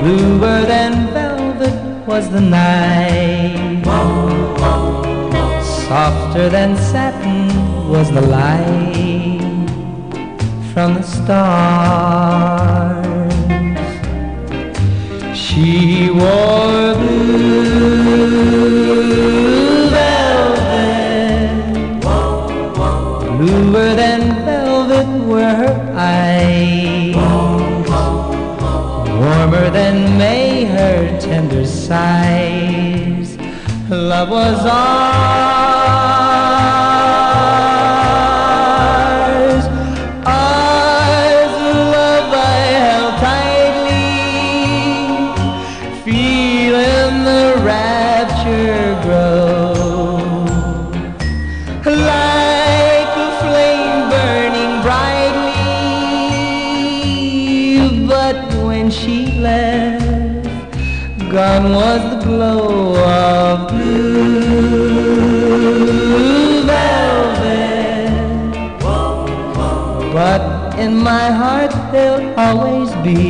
Bluer than velvet was the night, softer than satin was the light from the stars. She wore blue velvet, bluer than velvet were her eyes, warmer than May her tender sighs. Love was ours, ours, love I held tightly, feeling the rapture grow, like a flame burning brightly. But when she left, gone was the glow of blue velvet. But in my heart there'll always be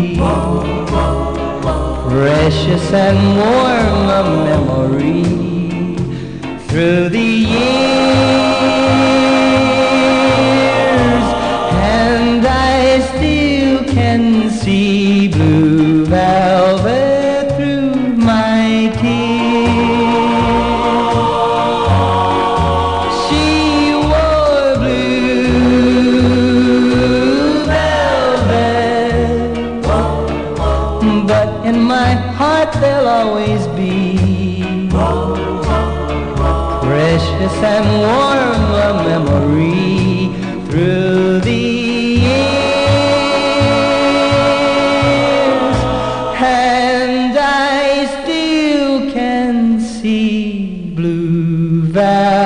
precious and warm a memory through the years, and I still can see blue velvet through my tears. She wore blue velvet, but in my heart there'll always be precious and warm a memory through the years, and I still can see blue velvet